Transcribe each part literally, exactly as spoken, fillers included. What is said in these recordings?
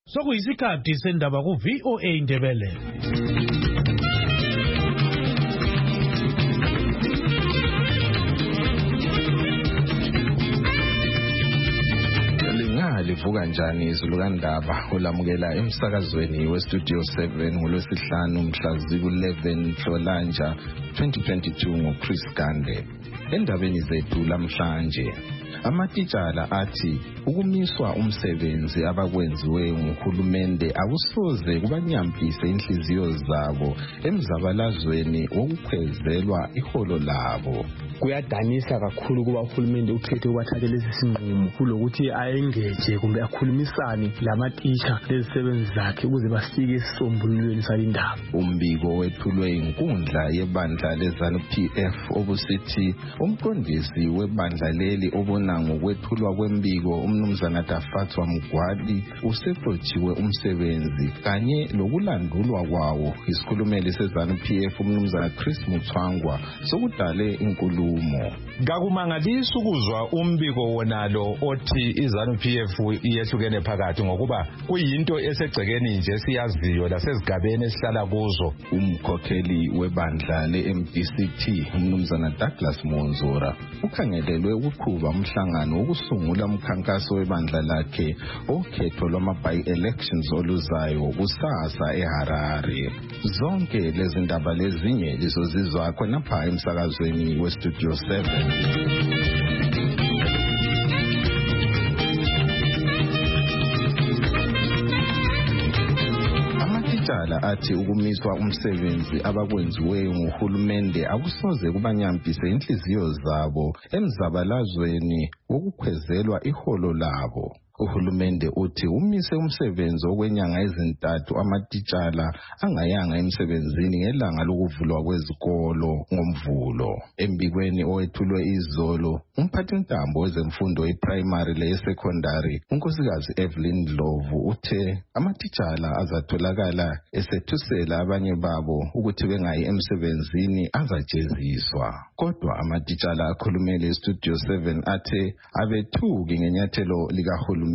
Sokuyisikhathi sendaba ku V O A Indebele. Livuka njani izulu kandaba ulamukela emsakazweni we Studio seven ngolwesihlanu mhla ziku-eleven Nhlolanja twenty twenty-two ngoChris Gande. Endabeni zethu lamhlanje, amatitshala athi ukumiswa umsebenzi abakwenziwe nguhulumende akusoze kubanyampise inhliziyo zabo emzabalazweni wokukhwezelwa iholo labo. Kuyadanisa kakhulu kuba uhulumende ukhethe ukubathathela lesi sinqumo kulokuthi ayengeje kumbe akhulumisane lamatisha lezisebenzi zakhe ukuze bafike esisombululweni salindaba. Umbiko wethulwe inkundla yebandla leZANU P F obusithi umqondisi webandla leli obona ngokwethulwa kwembiko umnumzana Dafatswa Mugwadi usexotshiwe umsebenzi kanye lokulandulwa kwawo. Isikhulumeli seZANU P F umnumzana Chris Mutswangwa sokudale inkulu Kakumangalisa ukuzwa umbiko wonalo othi iZANU P F iyehlukene phakathi ngokuba kuyinto esegcekeni nje siyaziyo lasezigabeni esihlala kuzo. Umkhokheli webandla le-M D C T umnumzana Douglas Monzora ukhangelelwe ukuqhuba umhlangano wokusungula umkhankaso webandla lakhe okhetho lwama-by-elections oluzayo kusasa eHarare. Zonke lezi ndaba lezinye lizozizwa khonapha emsakazweni we Studio seven. Amatitshala athi ukumiswa umsebenzi abakwenziwe nguhulumende akusoze kubanyampise inhliziyo zabo emzabalazweni wokukhwezelwa iholo labo. Uhulumende uthi umise umsebenzi okwenyanga ezintathu amatitshala angayanga emsebenzini ngelanga lokuvulwa kwezikolo ngomvulo. Embikweni owethulwe izolo, umphathintambo wezemfundo eprimary leyesecondary unkosikazi Evelyn Ndlovu uthe amatitshala azatholakala esethusela abanye babo ukuthi bengayi emsebenzini azajeziswa. Kodwa amatitshala akhulumele Studio seven athe abethuki ngenyathelo likahulumende.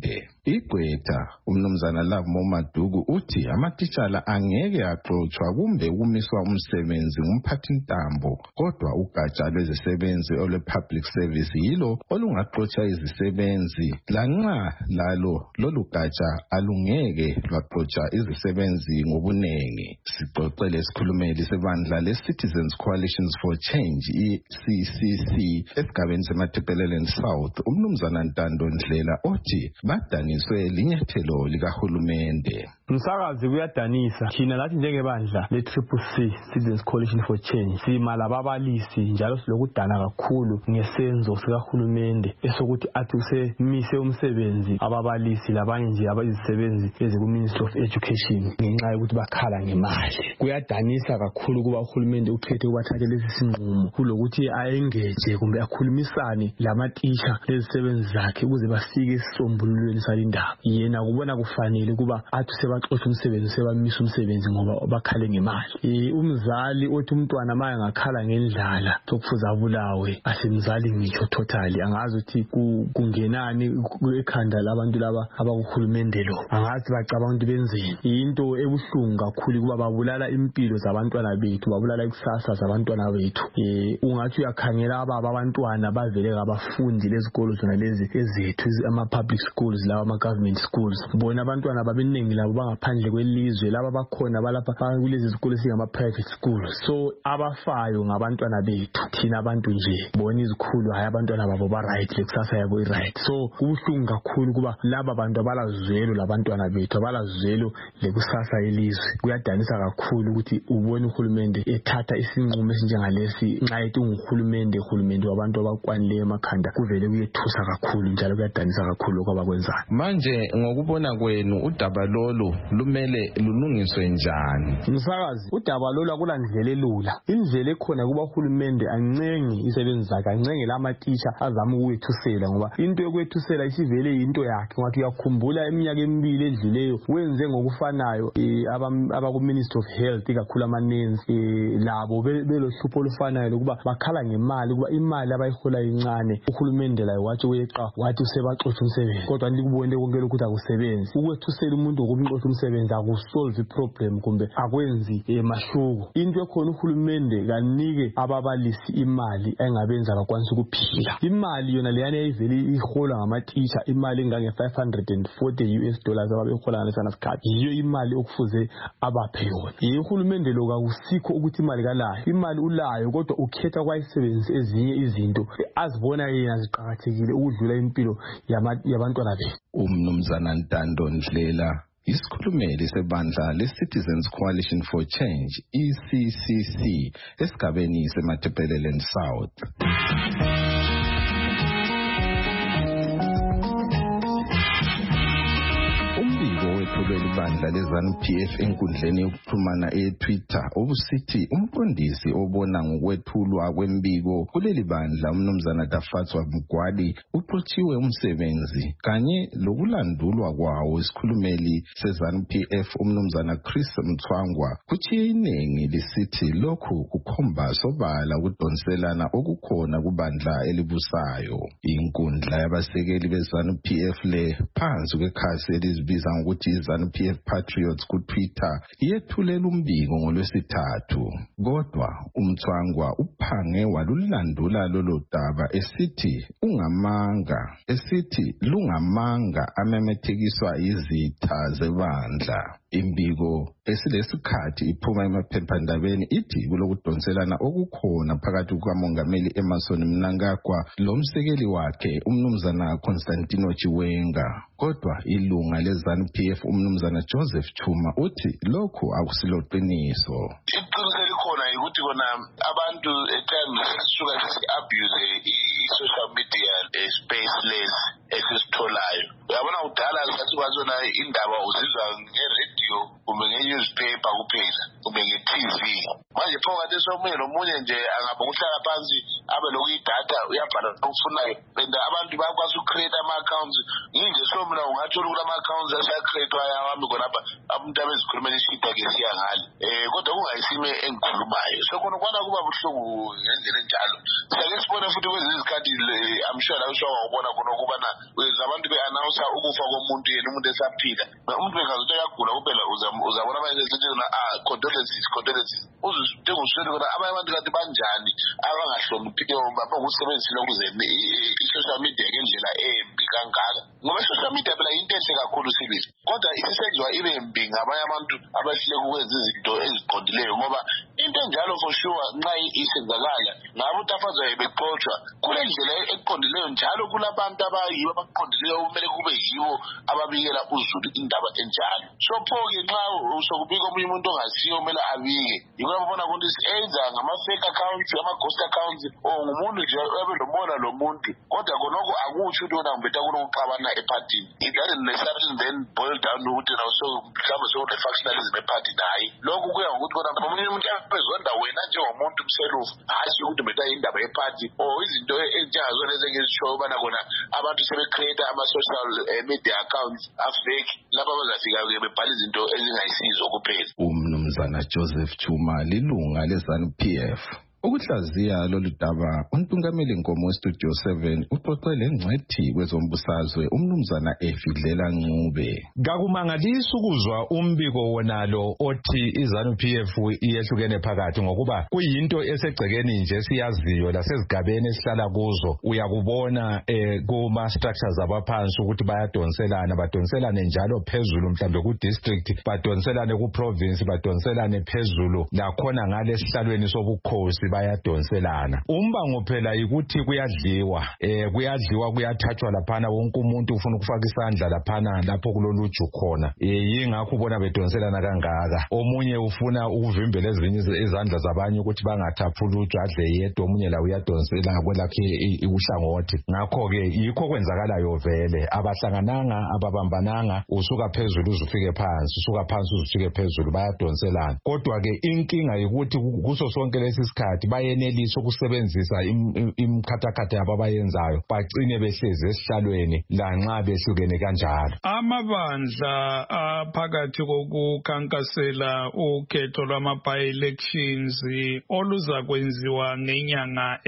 Igqwetha umnumzana Love Momadugu uthi amatitshala angeke axoxwa kumbe ukumiswa umsebenzi ngumphathintambo, kodwa ugatsha lwezisebenzi olwe-public service yilo olungaxotsha izisebenzi lanxa lalo lolu gatsha alungeke lwaxotsha izisebenzi ngobunengi. Sixoxele isikhulumeli sebandla le-Citizens Coalitions for Change i-C C C esigabeni seMatabeleland South umnumzana Ntando Ndlela othi badaniswe linyathelo likahulumende. Msakazi kuyadanisa thina lathi njengebandla le-Triple C Citizens Coalition for Change sima lababalisi njalo silokudana kakhulu ngesenzo sikahulumende esokuthi athi usemise umsebenzi ababalisi labanye nje abayizisebenzi eziku-Ministry of Education ngenxa yokuthi bakhala ngemali. Kuyadanisa kakhulu kuba uhulumende ukhethe ukubathathela lesi sinqumo kulokuthi ayengeje kumbe akhulumisane lamatisha lezisebenzi zakhe ukuze bafike esisombululweni salindaba. Yena kubona kufanele kuba athi sebaxoxa umsebenzi sebamisa umsebenzi ngoba bakhale ngemali. Eh umzali othi umntwana maye ngakhala ngendlala sokufuza abulawe asemzali ngitsho totally angazi ukuthi kungenani ekhanda labantu laba abakuhulumende lo. Angazi bacabanga ukuthi benzeni. Into ebuhlungu kakhulu kuba babulala impilo zabantwana bethu, babulala ikusasa zabantwana bethu. Eh ungathi uyakhangela ababa abantwana bavele ngabafundi lezikolo zona lezi ezethu ama public schools lawa ama government schools. Bona abantwana babeningi labo bangaphandle kwelizwe laba bakhona balapha kulezi zikolo singama private schools. So abafayo ngabantwana bethu thina abantu nje. Bona izikhulu hayi abantwana babo ba right lekusasa yabo i right. So kubuhlungu kakhulu kuba laba bantu abalazwelo labantwana bethu abalazwelo lekusasa elizwe. Kuyadanisa kakhulu ukuthi ubone uhulumende ethatha isinqumo esinjengalesi nxa ethi uhulumende uhulumende wabantu abakwanileyo emakhanda kuvele kuyethusa kakhulu njalo kuyadanisa kakhulu kwabakwenzayo. Manje ngokubona kwenu udaba lolu lumele lunungiswe njani? Msakazi udaba lolu akulandlela elula. Indlela ekhona kuba uhulumende ancenge isebenzi zakhe, ancenge lamatisha azama ukwethusela ngoba into yokwethusela isivele into yakhe. Ngathi uyakhumbula eminyaka emibili edluleyo wenze ngokufanayo abaku Ministry of Health ikakhulu amanenzi labo belohlupho olufanayo lokuba bakhala ngemali kuba imali abayihola incane. Uhulumende layo wathi uyeqa wathi usebaxoxa umsebenzi. Kodwa ndikubona ubone konke lokhu akusebenzi. Ukwethusela umuntu ngokumxoxa umsebenzi akusolve iproblem kumbe akwenzi emahluko. Into ekhona uhulumende kanike ababalisi imali engabenza bakwanisa ukuphila. Imali yona leyana eyivele ihola ngamateacher, imali engange five hundred forty U S dollars ababehola ngalesana sikhathi. Yiyo imali okufuze abaphe yona. Ye uhulumende lo akusikho ukuthi imali kalayo. Imali ulayo kodwa ukhetha kwayisebenzisa ezinye izinto azibona yena ziqhakathekile ukudlula impilo yabantwana bethu. Umnumzana Ntando Ndlela isikhulumeli sebandla le-Citizens Coalition for Change E C C C esigabeni seMatabeleland South. Umbiko ibandla le-ZANU P F enkundleni yokuxhumana e-Twitter obusithi umqondisi obona ngokwethulwa kwembiko kuleli bandla umnumzana Dafatswa Mgwadi uxotshiwe umsebenzi kanye lokulandulwa kwawo isikhulumeli se-ZANU P F umnumzana Chris Mthwangwa kuchiye iningi lisithi lokhu kukhomba sobala ukudonselana okukhona kubandla elibusayo. Inkundla yabasekeli be-ZANU P F le phansi kwekhasi elizibiza ngokuthi ZANU P F Patriots ku Twitter yethulela umbiko ngolwesithathu. Kodwa uMthwangwa uphange walulandula lolo daba esithi ungamanga esithi lungamanga amemethekiswa izitha zebandla. Imbiko esilesikhathi iphuma emaphephandabeni ithi kulokudonselana okukhona phakathi kukamongameli Emmerson Mnangagwa lomsekeli wakhe umnumzana Constantino Chiwenga. Kodwa ilunga le-ZANU P F umnumzana Joseph Chuma uthi lokhu akusiloqiniso. Iqiniso likhona ukuthi kona abantu etime sisuka sisi-abuse i-social media space lezi esisitholayo. Uyabona kudala sathi kwazona indaba uzizwa nge-radio kumbe nge-newspaper kuphela kumbe nge-T V. Manje phakathi somunye nomunye nje angaba ukuhlala phansi abe lokuyidatha uyabhala okufunayo. And abantu bayakwazi ucreate ama-accounts. Yinje somna ungathola ukuthi ama-accounts asacreate ayawami khonapha abantu abezikhulumela ishida ke siya ngale. Eh kodwa kungayisime engikhulumayo. So khona kwana kuba buhlungu ngendlela enjalo. Siyake sibone futhi kwezi izikhathi I'm sure la usho wabona khona ukubana abantu be-announce ukufa komuntu yena umuntu esaphila. Umuntu bengazothi uyagula kuphela uzabona manje sethi na ah condolences condolences. Uzudinga uswele kona abanye abantu kanti banjani abangahloniphiyo bakusebenzisile ukuze i-social media ngendlela embi kangaka. Ngoba i-social media phela into enhle kakhulu sibili. Kodwa isisenziwa ibe mbi ngabanye abantu abahlele ukwenza izinto eziqondileyo ngoba into enjalo for sure nxa isenzakala ngabo utafazwa beqothwa kule ndlela eqondileyo njalo kulabantu abayibo abaqondileyo kumele kube yibo ababikela uzulu indaba enjalo. So pho-ke nxa usokubika omunye umuntu ongasiyo kumele abike. Yiko yabona ukuthi enza ngama-fake accounts ama-ghost accounts or ngumuntu nje abelomona lo muntu kodwa khonoko akutsho ukuthi wona ngibetha kunokuxabana ephathini. It doesn't necessarily then boil down ukuthi so mhlawumbe sokune-factionalism ephathini. Hayi lokhu kuya ngokuthi kona omunye umuntu bezonda wena njengomuntu mselufu hayi ukuthi mbetha indaba ephathi or izinto enjengazona ezengizisho ubana kona abantu sebecreate ama-social media accounts afake lapha bazafika-ke bebhala izinto ezingayisizo kuphela. Umnumzana Joseph Chuma lilunga le-ZANU P F. Ukuhlaziya lolu daba untungameli Nkomo Studio seven uxoxele ngcwethi kwezombusazwe umnumzana Efidlela Ncube. Kakumangalisi ukuzwa umbiko wonalo othi iZANU P F iyehlukene phakathi ngokuba kuyinto esegcekeni nje siyaziyo lasezigabeni esihlala kuzo uyakubona eh, kuma structures abaphansi ukuthi bayadonselana badonselane njalo phezulu mhlambe ku district badonselane ku province badonselane phezulu lakhona ngale esihlalweni sobukhosi bayadonselana. Umbango phela ukuthi kuyadliwa eh kuyadliwa kuyathathwa laphana wonke umuntu ufuna ukufaka isandla laphana lapho kuloluju khona eh yingakho ubona bedonselana kangaka. Omunye ufuna ukuvimbela ezinye izandla zabanye ukuthi bangathapha uluju adle yedwa omunye la uyadonsela kwelakhe uhlangothi. Ngakho ke yikho kwenzakalayo vele abahlangananga ababambananga usuka phezulu uzufike phansi usuka phansi uzufike phezulu bayadonselana. Kodwa ke inkinga ukuthi kuso sonke lesi sikhathi bayenelisa ukusebenzisa imkhathakhatha yabo abayenzayo bagcine behlezi esihlalweni lanxa behlukene kanjalo. Amabandla aphakathi kokukhankasela ukhetho lwama-by-elections oluza kwenziwa ngenyanga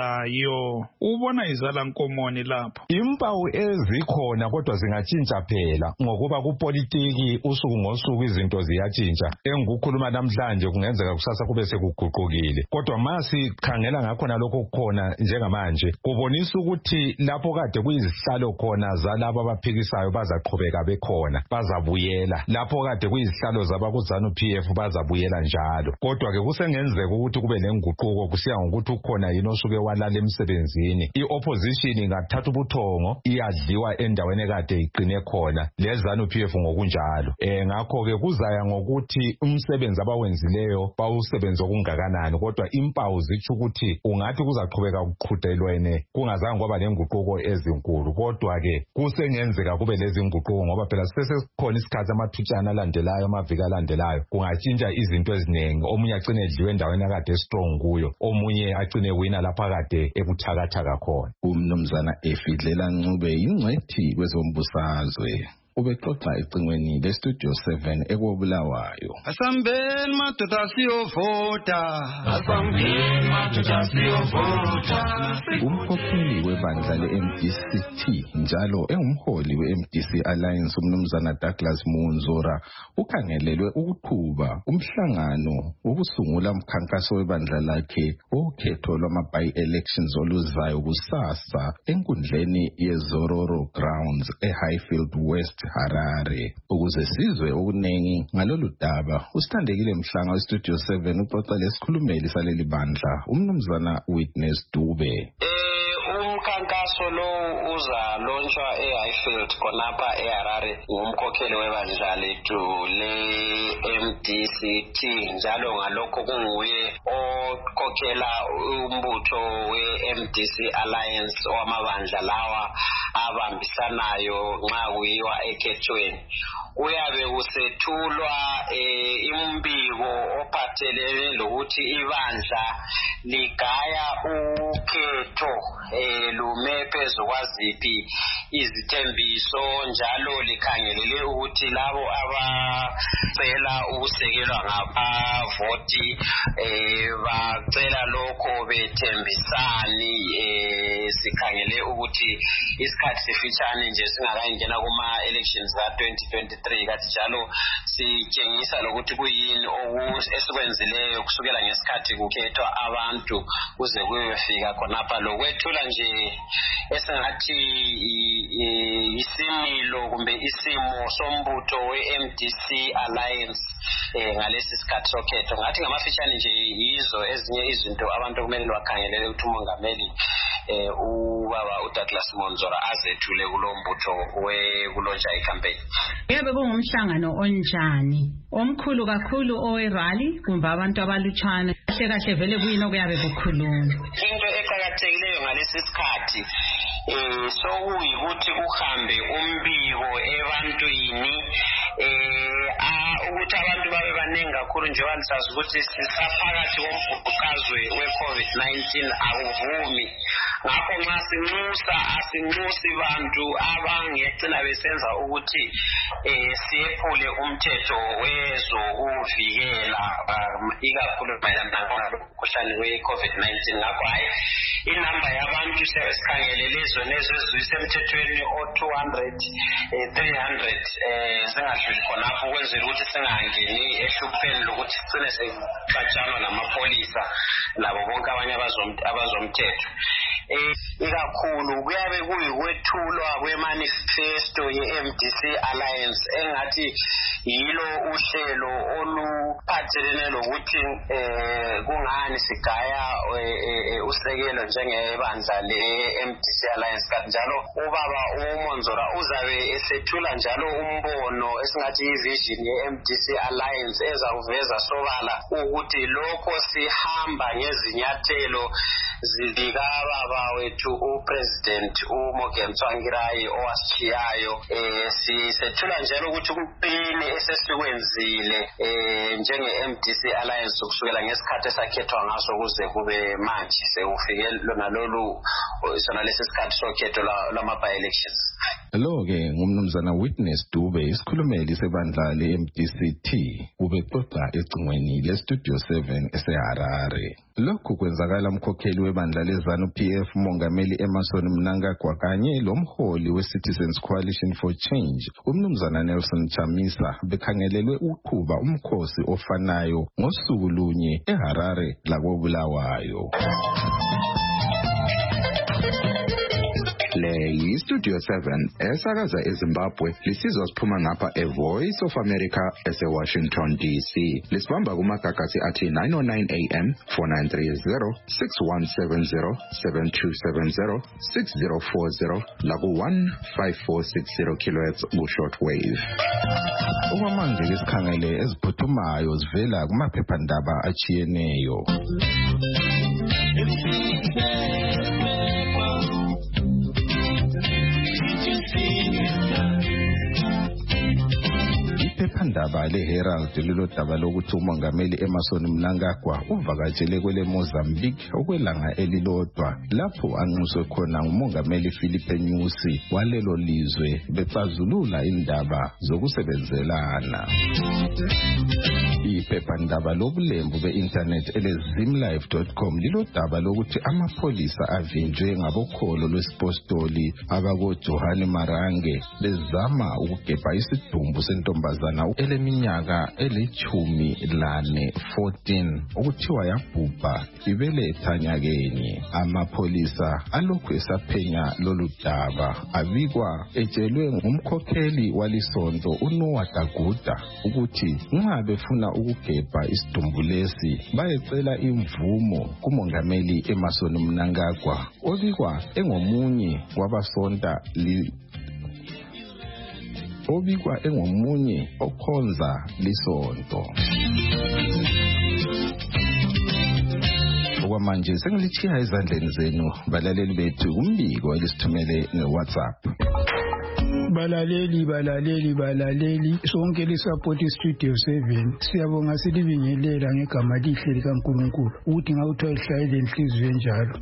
ezayo, ubona izala nkomoni lapho? Impawu ezikhona kodwa zingatshintsha phela ngokuba kupolitiki usuku ngosuku izinto ziyatshintsha. Engikukhuluma namhlanje kungenzeka kusasa kube sekuguqukile, kodwa masi khangela ngakhona lokho kukhona njengamanje kubonisa ukuthi lapho kade kuyizihlalo khona zalabo abaphikisayo bazaqhubeka bekhona, bazabuyela. Lapho kade kuyizihlalo zabakuZANU P F bazabuyela njalo. Kodwa ke kusengenzeka ukuthi kube lenguquko kusiya ngokuthi ukhona yini osuke walala emsebenzini. I-opposition ingathatha ubuthongo iyadliwa endaweni kade iqine khona leZANU P F ngokunjalo. Eh ngakho ke kuzaya ngokuthi umsebenzi abawenzileyo bawusebenza okungakanani, kodwa impawu zitsho ukuthi ungathi kuzaqhubeka ukuqhudelwene kungazange kwaba lenguquko ezinkulu. Kodwa ke kusengenzeka kube lezi nguquko ngoba phela sesesikhona isikhathi amathutshana alandelayo amaviki alandelayo kungatshintsha izinto eziningi. Omunye agcine edliwe endaweni akade strong kuyo, omunye agcine wina lapha kade ebuthakathaka khona. Umnumzana Efidlela Ncube ingcwethi kwezombusazwe ubexoxa ecingweni lestudio seven ekobulawayo. Asambeni madoda siyovota, asambeni madoda siyovota. Umkhokheli webandla le-M D C T njalo engumholi we-M D C Alliance umnumzana Douglas Munzora ukhangelelwe ukuqhuba umhlangano wokusungula umkhankaso webandla lakhe okhetho lwama-by-elections oluzayo kusasa enkundleni yeZororo Grounds eHighfield West Harare. Ukuze sizwe okuningi ngalolu daba usithandekile Mhlanga westudio seven uxoxa lesikhulumeli saleli bandla umnumzana Witness Dube. Umkhankaso lo uza launchwa eHighfield khonapha eHarare ngumkhokheli webandla lethu le-M D C T njalo ngalokho kunguye okhokhela umbutho we-M D C Alliance wamabandla lawa abambisanayo nxa kuyiwa ekhethweni. Uyabe usethulwa imbiko ophathelene lokuthi ibandla ligaya ukhetho lume phezu kwaziphi izithembiso njalo likhangelele ukuthi labo abacela ukusekelwa ngabavoti bacela lokho bethembisani. Sikhangele ukuthi isikhathi sifitshane nje singakayingena kuma elections ka twenty twenty-three kathi njalo sitshengisa lokuthi kuyini esikwenzileyo kusukela ngesikhathi kukhethwa abantu kuze kuyefika khonapha lokwethula nje esingathi isimilo kumbe isimo sombutho we-M D C Alliance ngalesi sikhathi sokhetho. Ngathi ngamafitshane nje yizo ezinye izinto abantu kumele bakhangelele ukuthi umongameli ubaba uDouglas Munzora azethule kulombutho wekulontsha icampaign. Yebo kungumhlangano onjani omkhulu kakhulu owerally kumbe abantu abalutshwana kahle kahle vele kuyini okuyabe kukhulunywa? Into eqhakathekileyo ngalesi sikhathi eh sokuyikuthi kuhambe umbiko ebantwini eh ukuthi abantu babe baningi kakhulu njengoba lisazi ukuthi sisaphakathi kombhubhukazwe we-COVID nineteen akuvumi. Ngakho nxa sinxusa asinxusi bantu abangecina besenza ukuthi eh siyephule umthetho wezokuvikela ikakhulu mayelana nomkhuhlane we-COVID nineteen. Ngakho hayi inamba yabantu sesikhangelele zona ezisemthethweni o-two hundred three hundred eh singadluli khonapho ukwenzela ukuthi singangeni ehlupheni lokuthi sigcine sekuxatshanwa namapolisa labo bonke abanye abazomthetho. Eh ikakhulu kuyabe kuyikwethulwa kwemanifesto ye-M D C Alliance engathi yilo uhlelo oluphathelene lokuthi eh kungani sigaya usekelo njengebandla le-M D C Alliance. Kanti njalo ubaba uMonzora uzabe esethula njalo umbono esingathi ivision ye-M D C Alliance ezakuveza sobala ukuthi lokho sihamba ngezinyathelo zibikaba ubaba wethu upresident uMorgan Tsvangirai owasichiyayo eh sisethula njalo ukuthi kumpini esesikwenzile eh njenge M D C Alliance ukusukela ngesikhathi esakhethwa ngaso kuze kube manje sekufike lona lolu sona lesikhathi sokhetho lama by elections. Lo ke ngumnumzana Witness Dube isikhulumeli sebandla le M D C T ubexoxa ecingweni le Studio seven eseHarare. Lokhu kwenzakala umkhokheli webandla leZANU P F Mongameli Emmerson Mnangagwa kanye lomholi we-Citizens Coalition for Change umnumzana Nelson Chamisa bekhangelelwe ukuqhuba umkhosi ofanayo ngosuku lunye eHarare lakoBulawayo. Le Studio seven esakaza eZimbabwe lisizwa siphuma ngapha eVoice of America eseWashington D C. Lisibamba kumagagasi athi nine oh nine A M, four nine three zero, six one seven zero, seven two seven zero, six zero four zero laku one five four six zero kilohertz ku shortwave. Okwamanje lesikhangele eziphuthumayo zivela kumaphephandaba achiyeneyo. Iphephandaba leHerald lilodaba lokuthi uMongameli Emmerson Mnangagwa uvakatshele kwele Mozambique okwelanga elilodwa lapho anxuswe khona uMongameli Philippe Nyusi walelo lizwe bexazulula indaba zokusebenzelana. Iphephandaba lobulembu be-internet elezimlive dot com lilodaba lokuthi amapholisa avinjwe ngabokholo lwesipostoli abakoJohani Marange bezama ukugebha isidumbu sentombazana eleminyaka elithumi lane fourteen okuthiwa yabhubha ibeletha nyakeni. Amapholisa alokhu esaphenya lolu daba abikwa etshelwe ngumkhokheli walisonto uNoah Daguda ukuthi nxa befuna ukugebha isidumbu lesi bayecela imvumo kuMongameli Emmerson Mnangagwa obikwa engomunye wabasonta li obikwa engomunye okhonza lisonto. Okwamanje sengilitshiya ezandleni zenu balaleli bethu umbiko elisithumele ngeWhatsApp. Balaleli balaleli balaleli sonke lisapoti Studio seven siyabonga silibingelela ngegama lihle likaNkulunkulu ukuthi ngawuthiwa ihlale enhliziyo enjalo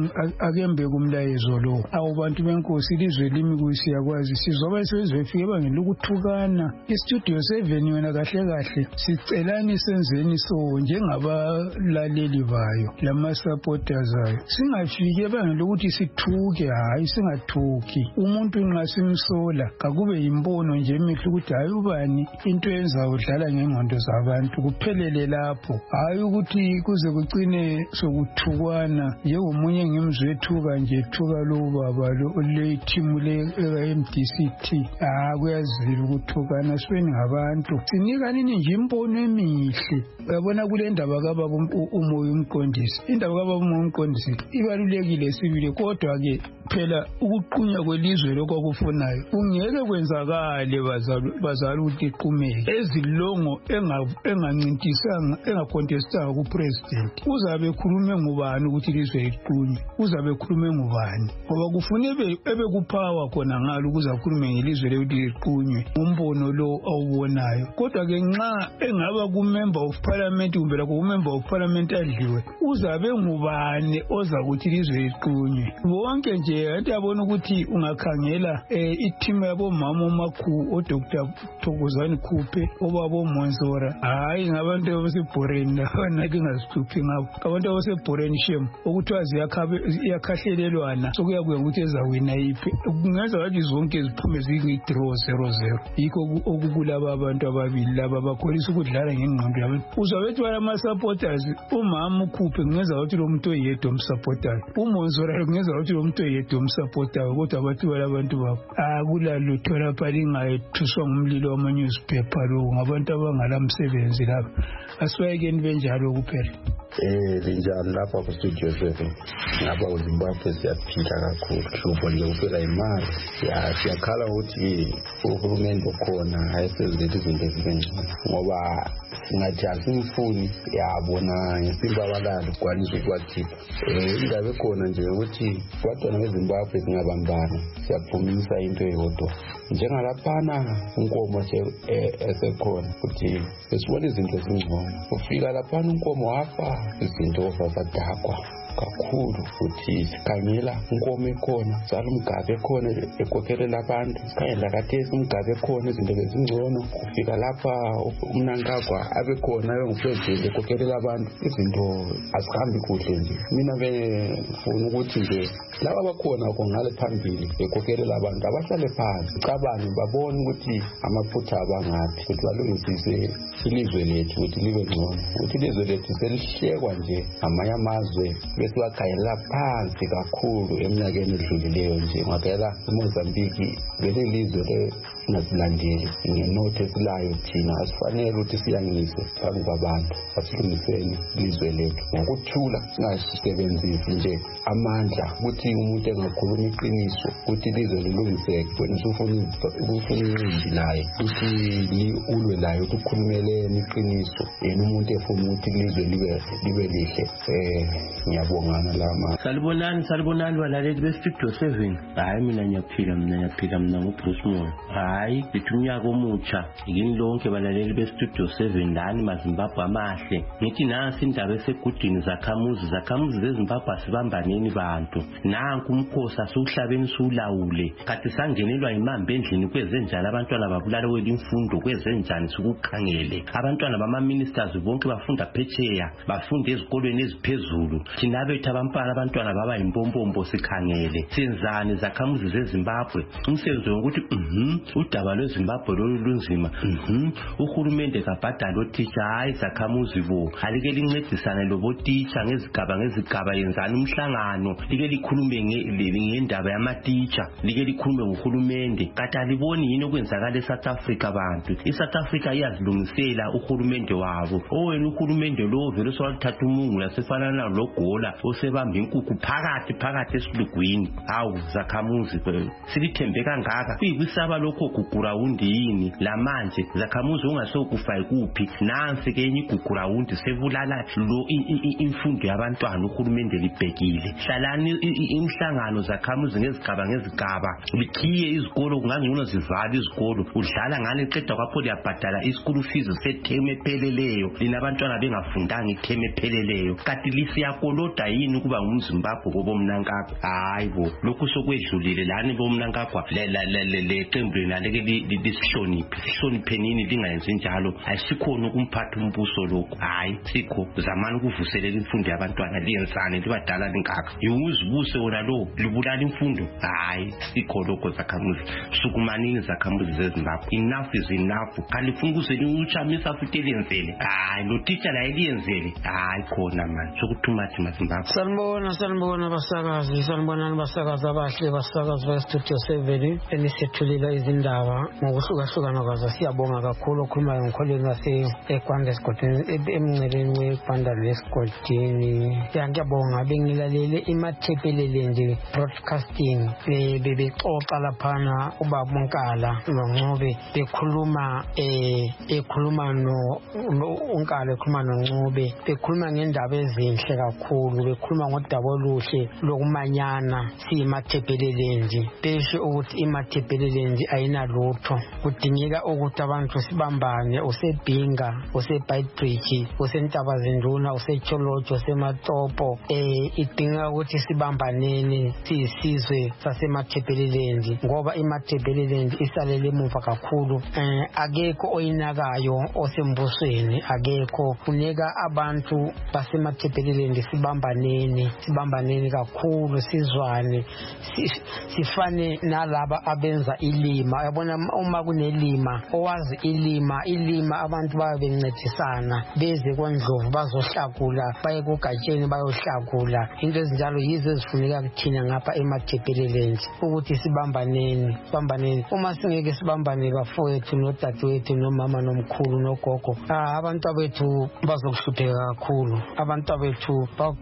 akembe kumlayezo lo awubantu benkosi ilizwe limi kuyisiyakwazi sizoba sezifike bangela ukuthukana. iStudio seven yona kahle kahle sicelani senzeni so njengabalaleli bayo lama supporters ayo singafike bangela ukuthi sithuke hayi singathuki umuntu nxa simsola kakube imbono nje emihle ukuthi hayi ubani into yenza udlala ngengqondo zabantu kuphelele lapho hayi ukuthi kuze kucine sokuthukwana njengomunye ngimzwethuka nje ethuka lo baba lo le team le M D C T ah kuyazila ukuthukana sibeni ngabantu sinikani nje imbono emihle. Uyabona kule ndaba kababa umoya umqondisi indaba kababa umoya umqondisi ibalulekile sibile kodwa ke phela ukuqunya kwelizwe lokho kufunayo ungeke kwenzakale bazali ukuthi iqhumeke ezilongo engancintisanga engacontestanga ku president uzabe ekhulume ngubani ukuthi ilizwe liqunywe uzabe ekhulume ngubani ngoba kufuneka ebe kupower khona ngalo ukuza khulume ngelizwe ukuthi liqunywe umbono lo awubonayo kodwa ke nxa engaba ku member of parliament kumbe la ku member of parliament adliwe uzabe ngubani oza ukuthi ilizwe liqunywe bonke nje anti yabona ukuthi ungakhangela eh iteam yabo mama omakhu o Doctor Thokozani Khuphe obabo Monzora hayi ngabantu abasebhoreni labana kingasithuphi ngabo abantu abasebhoreni shem ukuthiwa ziyakhabe iyakhahlelelwana sokuya kuya ukuthi ezawina iphi kungenza ukuthi zonke ziphume ziyi draw zero zero yikho okukulaba abantu ababili laba bakholisa ukudlala ngengqondo yabantu uzabethi bala supporters umama uKhuphe kungenza ukuthi lo muntu oyedwa umsupporter uMonzora kungenza ukuthi lo muntu oyedwa umsupporter kodwa bathi bala abantu babo akula lutho lapha lingayethuswa ngumlilo wama newspaper lo ngabantu abangala msebenzi lapha asiwayekeni benjalo kuphela. Eh linjani lapha ku Studio seven lapha uZimbabwe siyaphila kakhulu hlupho nje kuphela imali ya siyakhala ukuthi uhulumeni okhona hayisezilethi izinto ezingcono ngoba ngathi asingifuni yabona ngesimbabalalo kwanisa ukwakhipha um indaba ekhona nje ukuthi kwatona bezimbabwe singabambana siyaphumisa into eyodwa njengalaphana unkomo esekhona ukuthi besibona izinto ezingcono ufika laphana unkomo wafa izinto zasadakwa kakhulu ukuthi sikhangela unkomo ekhona zala umgabe ekhona ekokhelela abantu sikhangela kathesi umgabe ekhona izinto bezingcono kufika lapha umnankagwa abekhona enguphephile ekokhelela abantu izinto azihambi kuhle nje mina bengifuna ukuthi nje laba abakhona kongale phambili ekokhelela abantu abahlale phansi cabani babone ukuthi amaphutha abangaphi ukuthi balungisise ilizwe lethu ukuthi libe ngcono ukuthi ilizwe lethu selihlekwa nje amanye amazwe bese bakhayela phansi kakhulu eminyakeni edlulileyo nje ngakela eMozambique vele ilizwe le nasilandeli ngenothe esilayo thina asifanele ukuthi siyangiswe phambi kwabantu asilungiseni ilizwe lethu ngokuthula singasebenzisi nje amandla ukuthi umuntu engakhuluma iqiniso ukuthi ilizwe lilungiseke wena usufuna ukufuna iningi laye ukuthi liulwe layo ukuthi ukhulumeleni iqiniso yena umuntu efuna ukuthi ilizwe libe libe lihle eh ngiyabongana lama salibonani salibonani balaleli bestudio seven hayi mina ngiyaphila mina ngiyaphila mina nguBruce Moyo hayi lithi umnyaka omutsha ngini lonke balaleli bestudio seven lani maZimbabwe amahle ngithi nasi indaba esegudini zakhamuzi zakhamuzi zeZimbabwe asibambaneni bantu nanku umkhosi asuhlabeni sulawule kathi sangenelwa imambe endlini kwezenjalo abantwana babulala welimfundo kwezenjani sikukhangele abantwana bama ministers bonke bafunda phetsheya bafunda ezikolweni eziphezulu thina bethu abampala abantwana baba impompompo sikhangele senzani zakhamuzi zeZimbabwe umsebenzi ukuthi mhm udaba lweZimbabwe lolunzima mhm uhulumende kabhadala othisha hayi zakhamuzi bo alike lincedisana lobo teacher ngezigaba ngezigaba yenzani umhlangano like likhulume ngendaba yamateacher like likhulume ngohulumende kati aliboni yini okwenzakala eSouth Africa abantu iSouth Africa iyazilungisela uhulumende wabo owena uhulumende lo vele sowathatha umungu lasefanana logola osebamba inkukhu phakathi phakathi esilugwini hawu zakhamuzi silithembe kangaka kuyibisaba lokho gugurawundi yini lamanje zakhamuzi ungasokufa ikuphi nansi ke enye igugurawundi sebulala lo imfundo yabantwana uhulumende libhekile hlalani imhlangano zakhamuzi ngezigaba ngezigaba likhiye izikolo kungangcono zivala izikolo udlala ngane qeda kwapho liyabhadala isikulu fees setheme pheleleyo linabantwana bengafundanga itheme pheleleyo kati lisiyakoloda yini kuba ngumZimbabwe kobomnankakho hayibo lokhu sokwedlulile lani bomnankakho le le le qembu naleke lisihloniphe sihloniphe nini lingayenzi njalo ayisikhona ukumphatha umbuso lokho hayi sikho zamani ukuvuselela imfundo yabantwana liyenzane libadala linkakho yuzibuse wona lo libulala imfundo hayi sikho lokho zakhamuzi sukumanini zakhamuzi zeZimbabwe enough is enough kalifuna ukuzeni uchamisa futhi elenzele hayi lo teacher la eliyenzele hayi khona manje sokuthuma maZimbabwe sanibona sanibona basakazi sanibona basakazi abahle basakazi bestudio seven enisethulile izindaba ngokuhlukahlukana kwazo siyabonga kakhulu okhulumayo ngikholeni ngase ekwanda esigodini emnceleni wekwanda lesigodini ngiyabonga bengilalele imathepelele nje broadcasting bebexoxa laphana ubaba uNkala noNcube bekhuluma eh ekhuluma no uNkala ekhuluma noNcube bekhuluma ngendaba ezinhle kakhulu bekhuluma ngodaba oluhle lokumanyana siyimathepelele nje besho ukuthi imathepelele nje ayinalutho kudingeka ukuthi abantu sibambane usebhinga useBhayibridge usentabazinduna usecholojo sematopo eh idinga ukuthi sibambanene siyisizwe sasemathepelele ngoba imathepelele isalele emuva kakhulu eh akekho oyinakayo osembusweni akekho kuneka abantu basemathepelele sibambanene sibambanene kakhulu sizwane sifane nalaba abenza ilima yabona uma kunelima owazi ilima ilima abantu bayabencedisana beze kwandlovu bazohlakula baye kugatsheni bayohlakula into ezinjalo yizo ezifuneka kuthina ngapha emathepelele ukuthi sibambaneni sibambaneni uma singeke sibambane bafowethu nodadewethu nomama nomkhulu nogogo ah abantu abethu bazokuhlupheka kakhulu abantu abethu bawugcina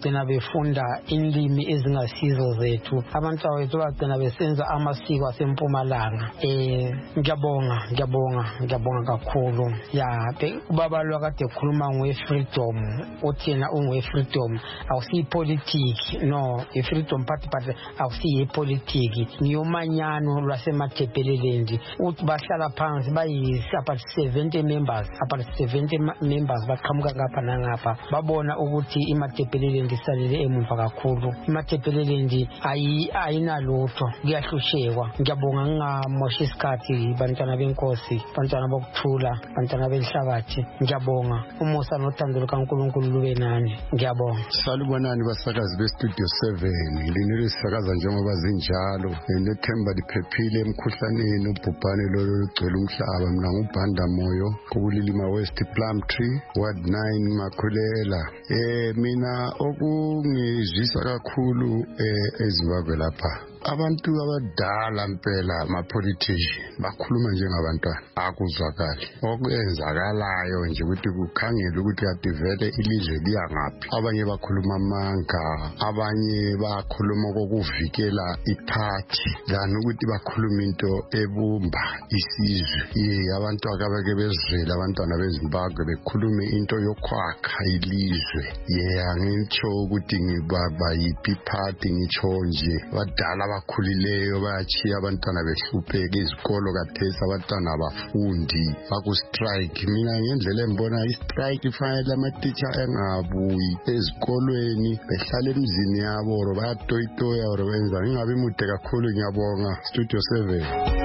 bagcina befunda indimi ezingasizo zethu. Abantwana bethu bagcina besenza amasiko asempumalanga. Eh ngiyabonga ngiyabonga ngiyabonga kakhulu. Ya ubaba lo kade ekhuluma nge-freedom, uthina unge-freedom awusiyi politiki, no, i-freedom party party awusiyi politiki, ngiyomanyano lwaseMathebelelendi. Uthi bahlala phansi bayi about seventy members, about seventy members baqhamuka ngapha nangapha, babona ukuthi iMathebelelendi isalele emuva kakhulu. iMathebelelendi ayinalutho, kuyahlushekwa. Ngiyabonga ngingamosha isikhathi bantwana benkosi, bantwana bokuthula, bantwana benhlabathi. Ngiyabonga umusa nothando lukaNkulunkulu lube nani. Ngiyabonga. Salubonani basakazi bestudio seven. Linele sisakaza njengoba zinjalo. Nethemba liphephile emkhuhlaneni ubhubhane lolu lugcwele umhlaba. Mina ngubhanda moyo kubulilima West Plumtree Ward nine Makhulela. Eh mina okungizwisa kakhulu eh eZimbabwe lapha. Abantu abadala mpela ama-politician bakhuluma njengabantwana, akuzwakali. Okwenzakalayo nje ukuthi kukhangele ukuthi kade vele ilizwe liya ngaphi. Abanye bakhuluma amanga, abanye bakhuluma kokuvikela iphathi, lana ukuthi bakhuluma into ebumba isizwe. Ye abantu akabeke bezwela abantwana beZimbabwe bekhulume into yokwakha ilizwe. Ye angitsho ukuthi ngibaba yipi party ngitsho nje badala bakhulileyo bayachiya abantwana behlupheka izikolo kathesa abantwana abafundi baku strike. Mina ngendlela embona i-strike ifanele ama-teacher engabuyi ezikolweni behlala emizini yabo or bayatoyitoya or benza ingabe imude kakhulu. Ngiyabonga Studio seven.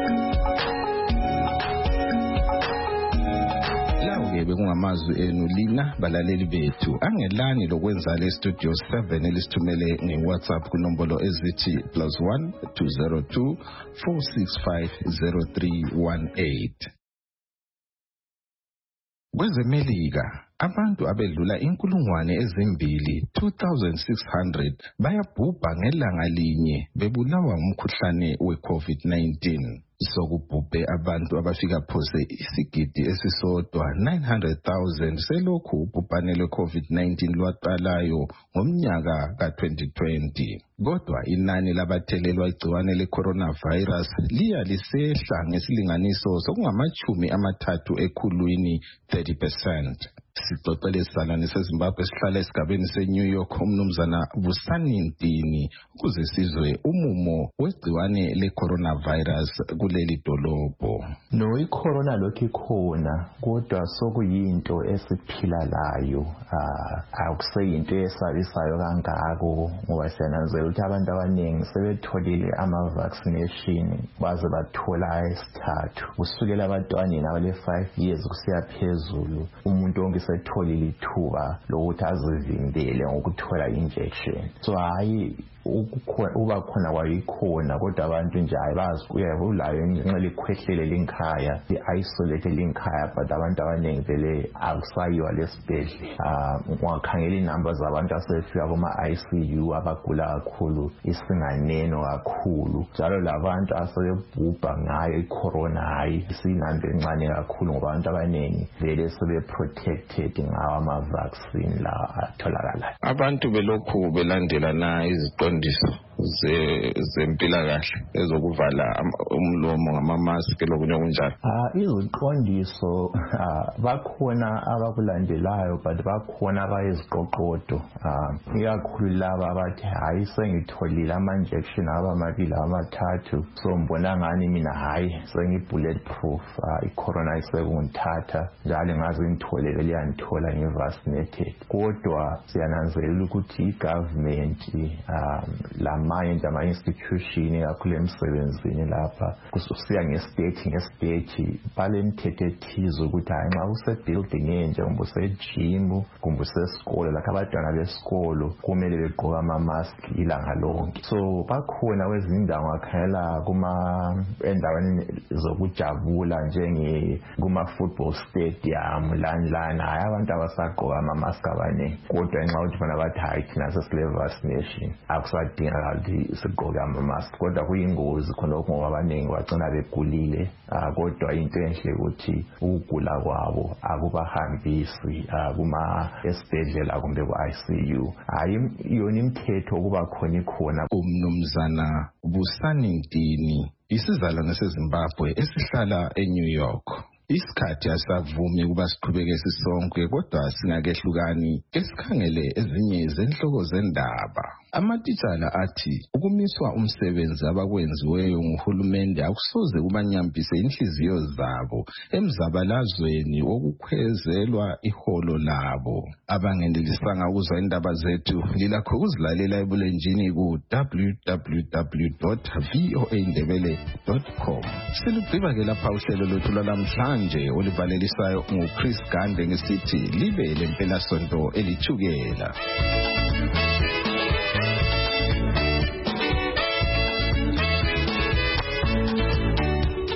Bekungamazwi enu lina balaleli bethu, angelani lokwenza le Studio seven elisithumele nge-WhatsApp kunombolo ezithi plus one two zero two four six five zero three one eight. Kwezemelika abantu abedlula inkulungwane ezimbili two thousand six hundred bayabhubha ngelanga linye bebulawa umkhuhlane we-COVID nineteen. Sokubhubhe abantu abafika phose isigidi esisodwa nine hundred thousand selokhu ubhubhane lwe-COVID nineteen lwaqalayo ngomnyaka ka twenty twenty. Kodwa inani labathelelwa igciwane le-coronavirus liya lisehla ngesilinganiso sokungamachumi amathathu ekhulwini thirty percent. Sixoxele salani seZimbabwe sihlala esigabeni seNew York umnumzana Busani Ntini ukuze sizwe umumo wegciwane le-coronavirus kuleli dolobho. No, i-corona lokhu ikhona kodwa sokuyinto esiphila layo. Akuseyinto esabisayo kangako ngoba siyananzela ukuthi abantu abaningi sebetholile ama-vaccination baze bathola ayesithathu. Kusukela abantwaneni abale five years kusiya phezulu umuntu onke setholile ithuba lokuthi azivimbele ngokuthola injection. So hayi uba khona kwayikhona kodwa abantu nje ayibazi uyabulayo ngenxa likhwehlele linkhaya i-isolate linkhaya but abantu abaningi vele akusayiwa lesibhedlela. Ungakhangela inamba zabantu asefika kuma-I C U abagula kakhulu isinganeno kakhulu, njalo labantu asebebhubha ngayo i-corona hayi isinanto encane kakhulu ngoba abantu abaningi vele sebe-protected ngawo ama-vaccine la atholakalayo. Abantu belokhu belandelana iziqondiso zempilakahle ezokuvala umlomo ngamamaski lokunye kunjalo. Ah iziqondiso bakhona abakulandelayo but bakhona abayiziqoqodo. Ah iyakhulu laba abathi hayi sengitholile ama-injection abamabili amathathu so mbona ngani mina hayi sengi-bulletproof, i-corona isekungithatha njalo ngaze ngitholele liyangithola ngi-vaccinated. Kodwa siyananzelela ukuthi i-government lamanye nje ama-institution kakhulu emsebenzini lapha kususiya nge-state nge-state balemithetho ethize ukuthi hayi nxa use-building enje kumbe use-gym kumbe usesikolo lakho abantwana besikolo kumele begqoke ama-mask ilanga lonke. So bakhona kwezinye indawo ngakhangela kuma-endaweni zokujabula njenge kuma-football stadium lani lani hayi abantu abasagqoka ama-mask abaningi kodwa nxa ukuthi bona bathi hayi thina sesile-vaccination akusadingakali ukuthi sigqoke ama-mask kodwa kuyingozi khonokho ngoba abaningi bagcina begulile kodwa into enhle ukuthi ukugula kwabo akubahambisi kuma esibhedlela kumbe ku-I C U hayi yona imithetho kuba khona ikhona. Umnumzana Busani Ntini isizalwane seZimbabwe esihlala eNew York. Isikhathi asavumi kuba siqhubeke sisonke kodwa singakehlukani esikhangele ezinye zenhloko zendaba. Amatitshala athi ukumiswa umsebenzi abakwenziweyo nguhulumende akusoze kubanyambise inhliziyo zabo emzabalazweni wokukhwezelwa iholo labo. Abangenelisanga ukuzwa indaba zethu lilakho ukuzilalela ebulenjini ku w w w dot v o a ndebele dot com. Silugqiba ke lapha uhlelo lwethu lwalamhlanje olivalelisayo nguChris Gande ngesithi libe lempela sonto elithukela.